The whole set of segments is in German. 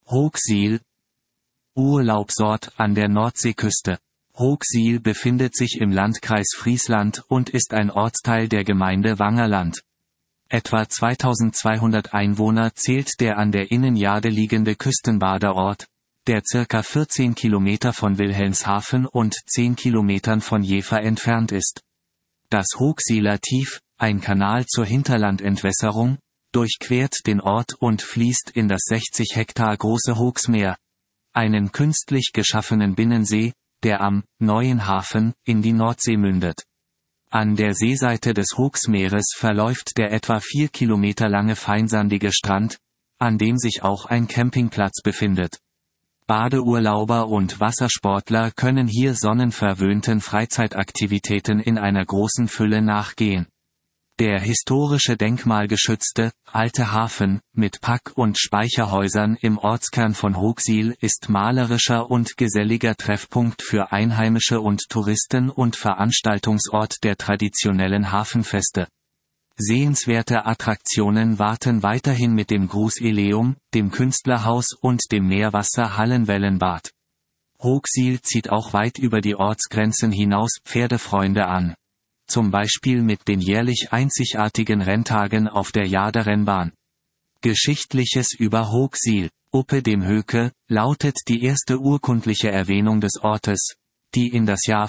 Hochsiel, Urlaubsort an der Nordseeküste. Hochsiel befindet sich im Landkreis Friesland und ist ein Ortsteil der Gemeinde Wangerland. Etwa 2200 Einwohner zählt der an der Innenjade liegende Küstenbadeort, der circa 14 Kilometer von Wilhelmshaven und 10 Kilometern von Jever entfernt ist. Das Hochsieler Tief, ein Kanal zur Hinterlandentwässerung, durchquert den Ort und fließt in das 60 Hektar große Hochsmeer, einen künstlich geschaffenen Binnensee, der am Neuen Hafen in die Nordsee mündet. An der Seeseite des Hochsmeeres verläuft der etwa 4 Kilometer lange feinsandige Strand, an dem sich auch ein Campingplatz befindet. Badeurlauber und Wassersportler können hier sonnenverwöhnten Freizeitaktivitäten in einer großen Fülle nachgehen. Der historische denkmalgeschützte, alte Hafen, mit Pack- und Speicherhäusern im Ortskern von Hochsiel ist malerischer und geselliger Treffpunkt für Einheimische und Touristen und Veranstaltungsort der traditionellen Hafenfeste. Sehenswerte Attraktionen warten weiterhin mit dem Grußeleum, dem Künstlerhaus und dem Meerwasser-Hallenwellenbad. Hochsiel zieht auch weit über die Ortsgrenzen hinaus Pferdefreunde an. Zum Beispiel mit den jährlich einzigartigen Renntagen auf der Jader-Rennbahn. Geschichtliches über Hochsiel. Uppe dem Höke, lautet die erste urkundliche Erwähnung des Ortes, die in das Jahr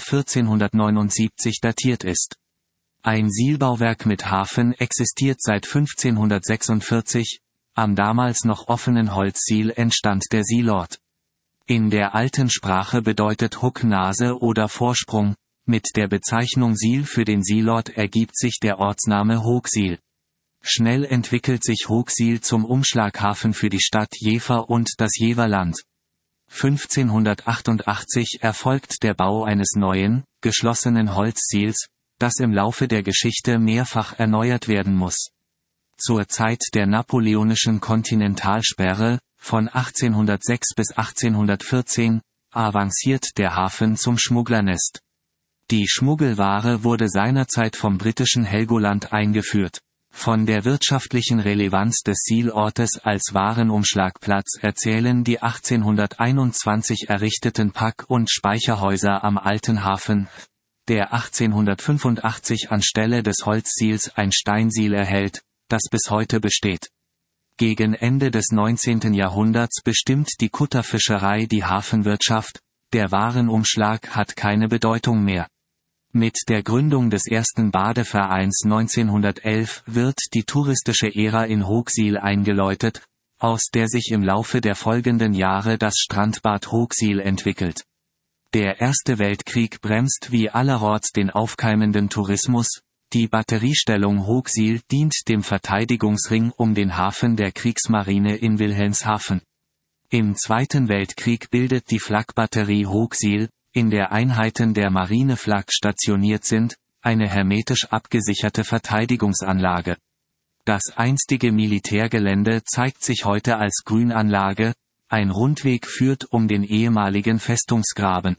1479 datiert ist. Ein Sielbauwerk mit Hafen existiert seit 1546, am damals noch offenen Holzsiel entstand der Sielort. In der alten Sprache bedeutet Huck Nase oder Vorsprung. Mit der Bezeichnung Siel für den Sielort ergibt sich der Ortsname Hochsiel. Schnell entwickelt sich Hochsiel zum Umschlaghafen für die Stadt Jever und das Jeverland. 1588 erfolgt der Bau eines neuen, geschlossenen Holzsiels, das im Laufe der Geschichte mehrfach erneuert werden muss. Zur Zeit der napoleonischen Kontinentalsperre, von 1806 bis 1814, avanciert der Hafen zum Schmugglernest. Die Schmuggelware wurde seinerzeit vom britischen Helgoland eingeführt. Von der wirtschaftlichen Relevanz des Sielortes als Warenumschlagplatz erzählen die 1821 errichteten Pack- und Speicherhäuser am Alten Hafen, der 1885 anstelle des Holzsiels ein Steinsiel erhält, das bis heute besteht. Gegen Ende des 19. Jahrhunderts bestimmt die Kutterfischerei die Hafenwirtschaft, der Warenumschlag hat keine Bedeutung mehr. Mit der Gründung des ersten Badevereins 1911 wird die touristische Ära in Hochsiel eingeläutet, aus der sich im Laufe der folgenden Jahre das Strandbad Hochsiel entwickelt. Der Erste Weltkrieg bremst wie allerorts den aufkeimenden Tourismus, die Batteriestellung Hochsiel dient dem Verteidigungsring um den Hafen der Kriegsmarine in Wilhelmshaven. Im Zweiten Weltkrieg bildet die Flakbatterie Hochsiel, in der Einheiten der Marineflak stationiert sind, eine hermetisch abgesicherte Verteidigungsanlage. Das einstige Militärgelände zeigt sich heute als Grünanlage, ein Rundweg führt um den ehemaligen Festungsgraben.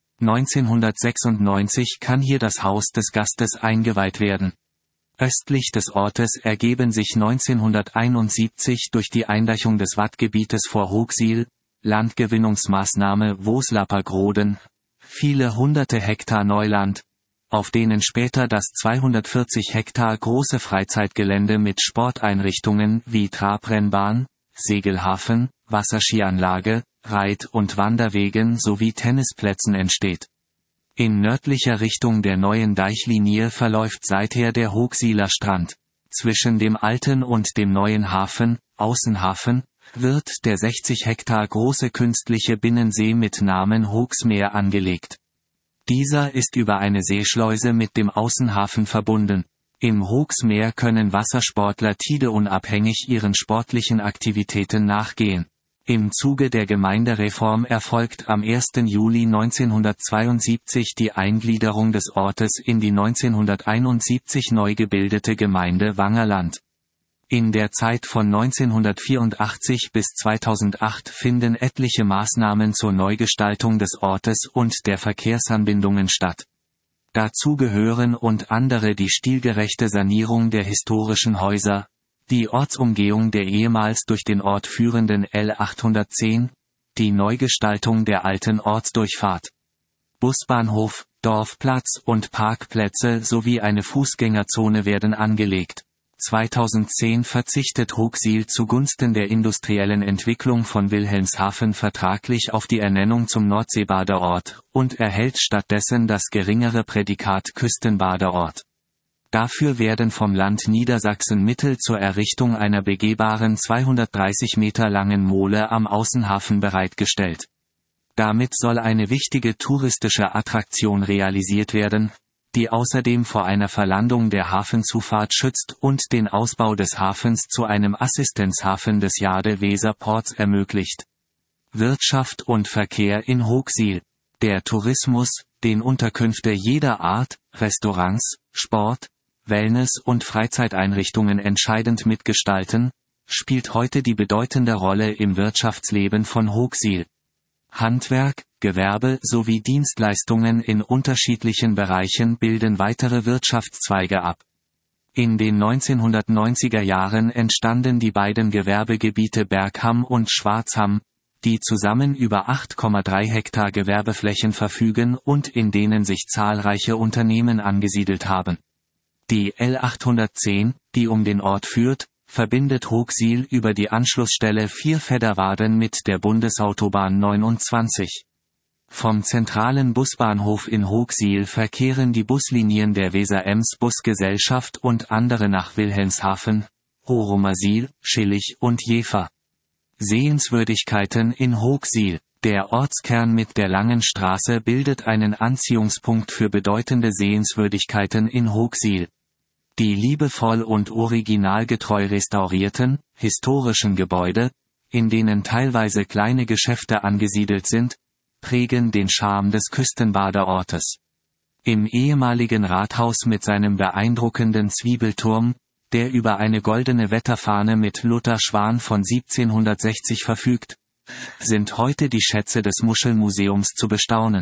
1996 kann hier das Haus des Gastes eingeweiht werden. Östlich des Ortes ergeben sich 1971 durch die Eindeichung des Wattgebietes vor Hochsiel, Landgewinnungsmaßnahme Voslappergroden, viele hunderte Hektar Neuland, auf denen später das 240 Hektar große Freizeitgelände mit Sporteinrichtungen wie Trabrennbahn, Segelhafen, Wasserskianlage, Reit- und Wanderwegen sowie Tennisplätzen entsteht. In nördlicher Richtung der neuen Deichlinie verläuft seither der Hochsieler Strand. Zwischen dem alten und dem neuen Hafen, Außenhafen, wird der 60 Hektar große künstliche Binnensee mit Namen Hochsmeer angelegt. Dieser ist über eine Seeschleuse mit dem Außenhafen verbunden. Im Hochsmeer können Wassersportler tideunabhängig ihren sportlichen Aktivitäten nachgehen. Im Zuge der Gemeindereform erfolgt am 1. Juli 1972 die Eingliederung des Ortes in die 1971 neu gebildete Gemeinde Wangerland. In der Zeit von 1984 bis 2008 finden etliche Maßnahmen zur Neugestaltung des Ortes und der Verkehrsanbindungen statt. Dazu gehören unter anderem die stilgerechte Sanierung der historischen Häuser, Die Ortsumgehung der ehemals durch den Ort führenden L810, die Neugestaltung der alten Ortsdurchfahrt. Busbahnhof, Dorfplatz und Parkplätze sowie eine Fußgängerzone werden angelegt. 2010 verzichtet Hooksiel zugunsten der industriellen Entwicklung von Wilhelmshaven vertraglich auf die Ernennung zum Nordseebadeort und erhält stattdessen das geringere Prädikat Küstenbadeort. Dafür werden vom Land Niedersachsen Mittel zur Errichtung einer begehbaren 230 Meter langen Mole am Außenhafen bereitgestellt. Damit soll eine wichtige touristische Attraktion realisiert werden, die außerdem vor einer Verlandung der Hafenzufahrt schützt und den Ausbau des Hafens zu einem Assistenzhafen des Jade-Weser-Ports ermöglicht. Wirtschaft und Verkehr in Hooksiel. Der Tourismus, den Unterkünfte jeder Art, Restaurants, Sport, Wellness- und Freizeiteinrichtungen entscheidend mitgestalten, spielt heute die bedeutende Rolle im Wirtschaftsleben von Hooksiel. Handwerk, Gewerbe sowie Dienstleistungen in unterschiedlichen Bereichen bilden weitere Wirtschaftszweige ab. In den 1990er Jahren entstanden die beiden Gewerbegebiete Bergham und Schwarzham, die zusammen über 8,3 Hektar Gewerbeflächen verfügen und in denen sich zahlreiche Unternehmen angesiedelt haben. Die L810, die um den Ort führt, verbindet Hooksiel über die Anschlussstelle Vierfedderwarden mit der Bundesautobahn 29. Vom zentralen Busbahnhof in Hooksiel verkehren die Buslinien der Weser-Ems-Busgesellschaft und andere nach Wilhelmshaven, Horomersiel, Schillig und Jever. Sehenswürdigkeiten in Hooksiel. Der Ortskern mit der langen Straße bildet einen Anziehungspunkt für bedeutende Sehenswürdigkeiten in Hooksiel. Die liebevoll und originalgetreu restaurierten, historischen Gebäude, in denen teilweise kleine Geschäfte angesiedelt sind, prägen den Charme des Küstenbadeortes. Im ehemaligen Rathaus mit seinem beeindruckenden Zwiebelturm, der über eine goldene Wetterfahne mit Luther Schwan von 1760 verfügt, sind heute die Schätze des Muschelmuseums zu bestaunen.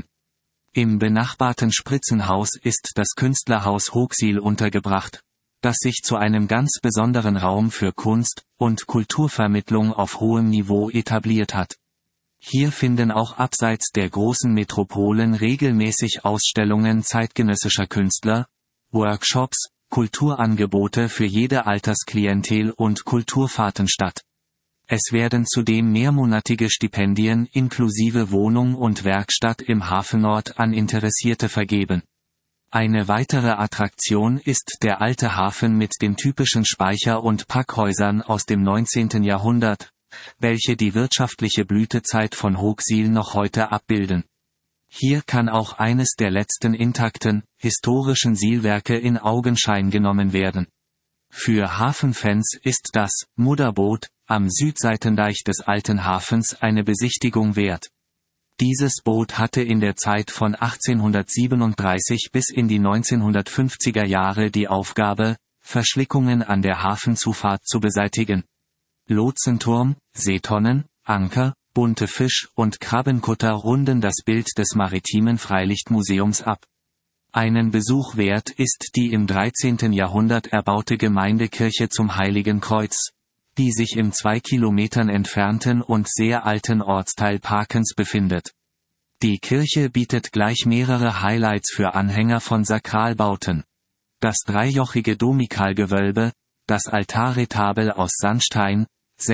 Im benachbarten Spritzenhaus ist das Künstlerhaus Hooksiel untergebracht, das sich zu einem ganz besonderen Raum für Kunst- und Kulturvermittlung auf hohem Niveau etabliert hat. Hier finden auch abseits der großen Metropolen regelmäßig Ausstellungen zeitgenössischer Künstler, Workshops, Kulturangebote für jede Altersklientel und Kulturfahrten statt. Es werden zudem mehrmonatige Stipendien inklusive Wohnung und Werkstatt im Hafenort an Interessierte vergeben. Eine weitere Attraktion ist der alte Hafen mit den typischen Speicher- und Packhäusern aus dem 19. Jahrhundert, welche die wirtschaftliche Blütezeit von Hooksiel noch heute abbilden. Hier kann auch eines der letzten intakten, historischen Sielwerke in Augenschein genommen werden. Für Hafenfans ist das Mudderboot am Südseitendeich des alten Hafens eine Besichtigung wert. Dieses Boot hatte in der Zeit von 1837 bis in die 1950er Jahre die Aufgabe, Verschlickungen an der Hafenzufahrt zu beseitigen. Lotsenturm, Seetonnen, Anker, bunte Fisch- und Krabbenkutter runden das Bild des maritimen Freilichtmuseums ab. Einen Besuch wert ist die im 13. Jahrhundert erbaute Gemeindekirche zum Heiligen Kreuz, die sich im 2 Kilometern entfernten und sehr alten Ortsteil Parkens befindet. Die Kirche bietet gleich mehrere Highlights für Anhänger von Sakralbauten. Das dreijochige Domikalgewölbe, das Altarretabel aus Sandstein,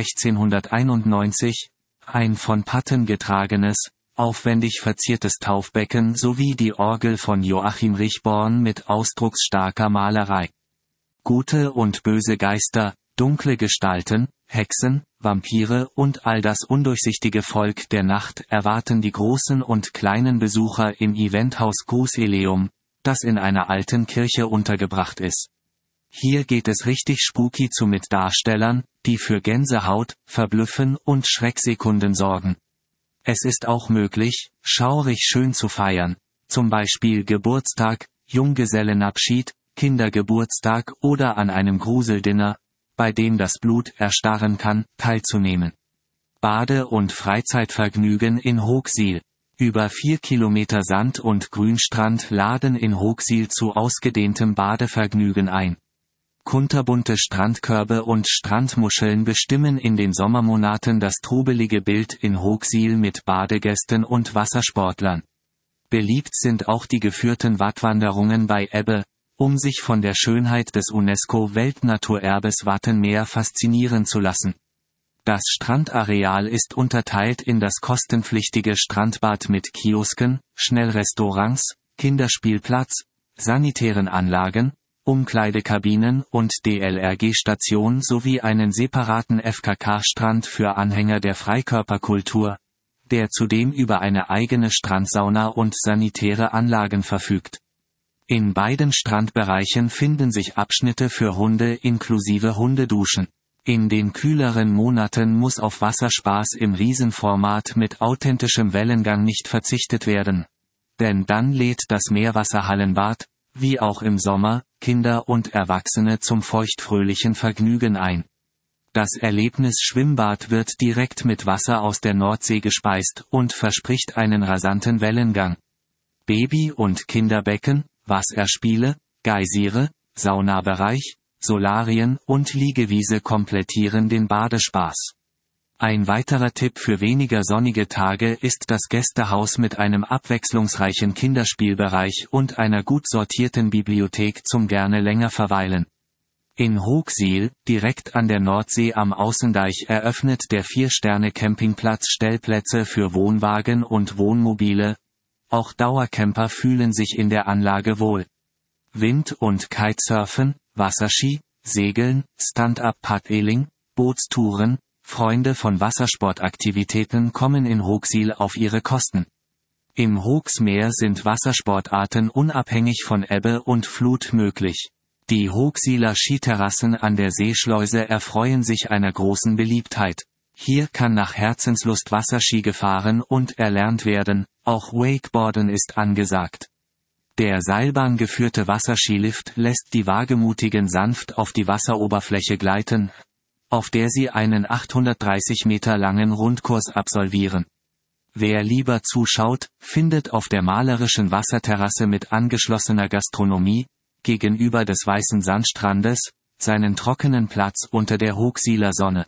1691, ein von Patten getragenes, aufwendig verziertes Taufbecken sowie die Orgel von Joachim Richborn mit ausdrucksstarker Malerei. Gute und böse Geister, dunkle Gestalten, Hexen, Vampire und all das undurchsichtige Volk der Nacht erwarten die großen und kleinen Besucher im Eventhaus Grußeleum, das in einer alten Kirche untergebracht ist. Hier geht es richtig spooky zu mit Darstellern, die für Gänsehaut, Verblüffen und Schrecksekunden sorgen. Es ist auch möglich, schaurig schön zu feiern, zum Beispiel Geburtstag, Junggesellenabschied, Kindergeburtstag oder an einem Gruseldinner, bei dem das Blut erstarren kann, teilzunehmen. Bade- und Freizeitvergnügen in Hooksiel. Über 4 Kilometer Sand- und Grünstrand laden in Hooksiel zu ausgedehntem Badevergnügen ein. Kunterbunte Strandkörbe und Strandmuscheln bestimmen in den Sommermonaten das trubelige Bild in Hooksiel mit Badegästen und Wassersportlern. Beliebt sind auch die geführten Wattwanderungen bei Ebbe, um sich von der Schönheit des UNESCO-Weltnaturerbes Wattenmeer faszinieren zu lassen. Das Strandareal ist unterteilt in das kostenpflichtige Strandbad mit Kiosken, Schnellrestaurants, Kinderspielplatz, sanitären Anlagen, Umkleidekabinen und DLRG-Station sowie einen separaten FKK-Strand für Anhänger der Freikörperkultur, der zudem über eine eigene Strandsauna und sanitäre Anlagen verfügt. In beiden Strandbereichen finden sich Abschnitte für Hunde inklusive Hundeduschen. In den kühleren Monaten muss auf Wasserspaß im Riesenformat mit authentischem Wellengang nicht verzichtet werden. Denn dann lädt das Meerwasserhallenbad, wie auch im Sommer, Kinder und Erwachsene zum feuchtfröhlichen Vergnügen ein. Das Erlebnis Schwimmbad wird direkt mit Wasser aus der Nordsee gespeist und verspricht einen rasanten Wellengang. Baby- und Kinderbecken, Wasserspiele, Geysire, Saunabereich, Solarien und Liegewiese komplettieren den Badespaß. Ein weiterer Tipp für weniger sonnige Tage ist das Gästehaus mit einem abwechslungsreichen Kinderspielbereich und einer gut sortierten Bibliothek zum gerne länger verweilen. In Hooksiel, direkt an der Nordsee am Außendeich, eröffnet der 4-Sterne-Campingplatz Stellplätze für Wohnwagen und Wohnmobile. Auch Dauercamper fühlen sich in der Anlage wohl. Wind- und Kitesurfen, Wasserski, Segeln, Stand-up-Paddling, Bootstouren, Freunde von Wassersportaktivitäten kommen in Hooksiel auf ihre Kosten. Im Hooksmeer sind Wassersportarten unabhängig von Ebbe und Flut möglich. Die Hooksieler Skiterrassen an der Seeschleuse erfreuen sich einer großen Beliebtheit. Hier kann nach Herzenslust Wasserski gefahren und erlernt werden, auch Wakeboarden ist angesagt. Der seilbahngeführte Wasserskilift lässt die Wagemutigen sanft auf die Wasseroberfläche gleiten, auf der sie einen 830 Meter langen Rundkurs absolvieren. Wer lieber zuschaut, findet auf der malerischen Wasserterrasse mit angeschlossener Gastronomie, gegenüber des weißen Sandstrandes, seinen trockenen Platz unter der Hooksieler Sonne.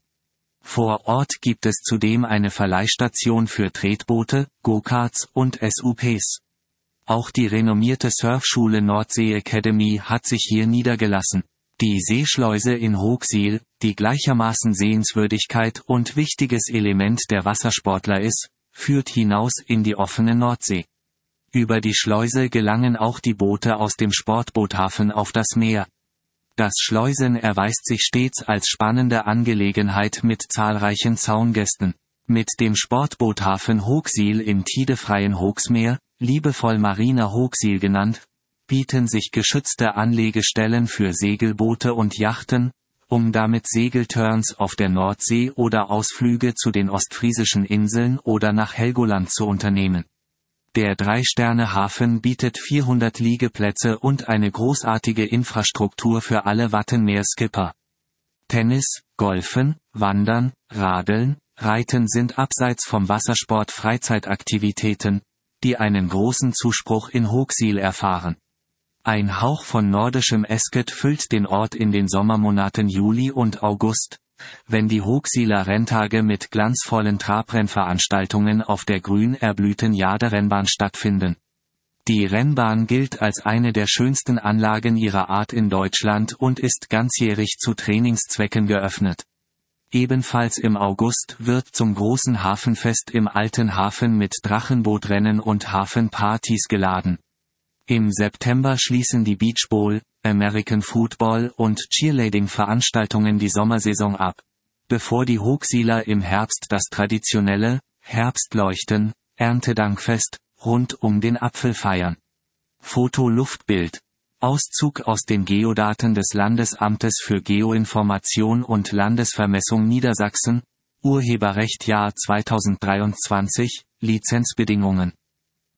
Vor Ort gibt es zudem eine Verleihstation für Tretboote, Go-Karts und SUPs. Auch die renommierte Surfschule Nordsee Academy hat sich hier niedergelassen. Die Seeschleuse in Hooksiel, die gleichermaßen Sehenswürdigkeit und wichtiges Element der Wassersportler ist, führt hinaus in die offene Nordsee. Über die Schleuse gelangen auch die Boote aus dem Sportboothafen auf das Meer. Das Schleusen erweist sich stets als spannende Angelegenheit mit zahlreichen Zaungästen. Mit dem Sportboothafen Hooksiel im tidefreien Hooksmeer, liebevoll Marina Hooksiel genannt, bieten sich geschützte Anlegestellen für Segelboote und Yachten, um damit Segelturns auf der Nordsee oder Ausflüge zu den ostfriesischen Inseln oder nach Helgoland zu unternehmen. Der 3-Sterne-Hafen bietet 400 Liegeplätze und eine großartige Infrastruktur für alle Wattenmeer-Skipper. Tennis, Golfen, Wandern, Radeln, Reiten sind abseits vom Wassersport Freizeitaktivitäten, die einen großen Zuspruch in Hooksiel erfahren. Ein Hauch von nordischem Esket füllt den Ort in den Sommermonaten Juli und August, wenn die Hooksieler Renntage mit glanzvollen Trabrennveranstaltungen auf der grün erblühten Jaderennbahn stattfinden. Die Rennbahn gilt als eine der schönsten Anlagen ihrer Art in Deutschland und ist ganzjährig zu Trainingszwecken geöffnet. Ebenfalls im August wird zum großen Hafenfest im Alten Hafen mit Drachenbootrennen und Hafenpartys geladen. Im September schließen die Beach Bowl, American Football und Cheerleading-Veranstaltungen die Sommersaison ab, bevor die Hooksieler im Herbst das traditionelle Herbstleuchten, Erntedankfest, rund um den Apfel feiern. Foto-Luftbild. Auszug aus den Geodaten des Landesamtes für Geoinformation und Landesvermessung Niedersachsen, Urheberrecht Jahr 2023, Lizenzbedingungen.